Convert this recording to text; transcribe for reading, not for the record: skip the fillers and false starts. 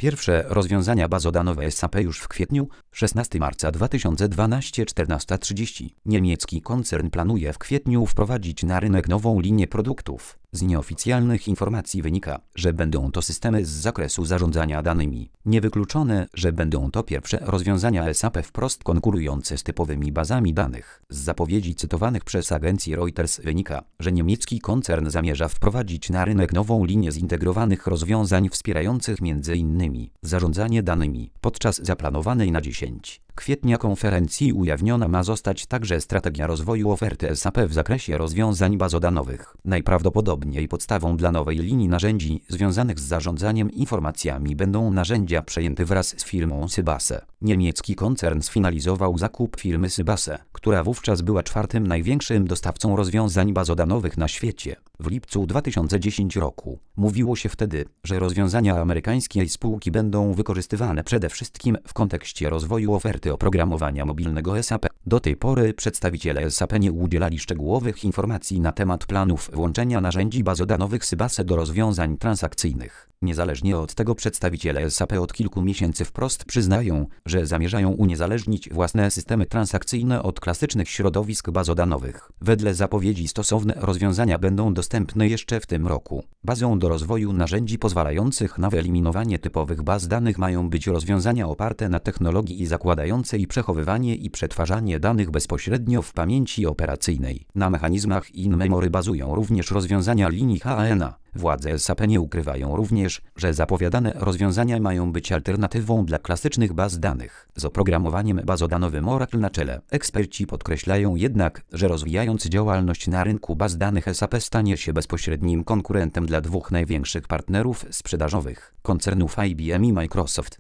Pierwsze rozwiązania bazodanowe SAP już w kwietniu, 16 marca 2012, 14:30. Niemiecki koncern planuje w kwietniu wprowadzić na rynek nową linię produktów. Z nieoficjalnych informacji wynika, że będą to systemy z zakresu zarządzania danymi. Niewykluczone, że będą to pierwsze rozwiązania SAP wprost konkurujące z typowymi bazami danych. Z zapowiedzi cytowanych przez agencję Reuters wynika, że niemiecki koncern zamierza wprowadzić na rynek nową linię zintegrowanych rozwiązań wspierających m.in. zarządzanie danymi. Podczas zaplanowanej na 10 kwietnia konferencji ujawniona ma zostać także strategia rozwoju oferty SAP w zakresie rozwiązań bazodanowych. Najprawdopodobniej podstawą dla nowej linii narzędzi związanych z zarządzaniem informacjami będą narzędzia przejęte wraz z firmą Sybase. Niemiecki koncern sfinalizował zakup firmy Sybase, która wówczas była czwartym największym dostawcą rozwiązań bazodanowych na świecie. W lipcu 2010 roku mówiło się wtedy, że rozwiązania amerykańskiej spółki będą wykorzystywane przede wszystkim w kontekście rozwoju oferty oprogramowania mobilnego SAP. Do tej pory przedstawiciele SAP nie udzielali szczegółowych informacji na temat planów włączenia narzędzi bazodanowych Sybase do rozwiązań transakcyjnych. Niezależnie od tego przedstawiciele SAP od kilku miesięcy wprost przyznają, że zamierzają uniezależnić własne systemy transakcyjne od klasycznych środowisk bazodanowych. Wedle zapowiedzi stosowne rozwiązania będą dostępne jeszcze w tym roku. Bazą do rozwoju narzędzi pozwalających na wyeliminowanie typowych baz danych mają być rozwiązania oparte na technologii zakładającej przechowywanie i przetwarzanie danych bezpośrednio w pamięci operacyjnej. Na mechanizmach in-memory bazują również rozwiązania linii HANA. Władze SAP nie ukrywają również, że zapowiadane rozwiązania mają być alternatywą dla klasycznych baz danych z oprogramowaniem bazodanowym Oracle na czele. Eksperci podkreślają jednak, że rozwijając działalność na rynku baz danych SAP stanie się bezpośrednim konkurentem dla dwóch największych partnerów sprzedażowych, koncernów IBM i Microsoft.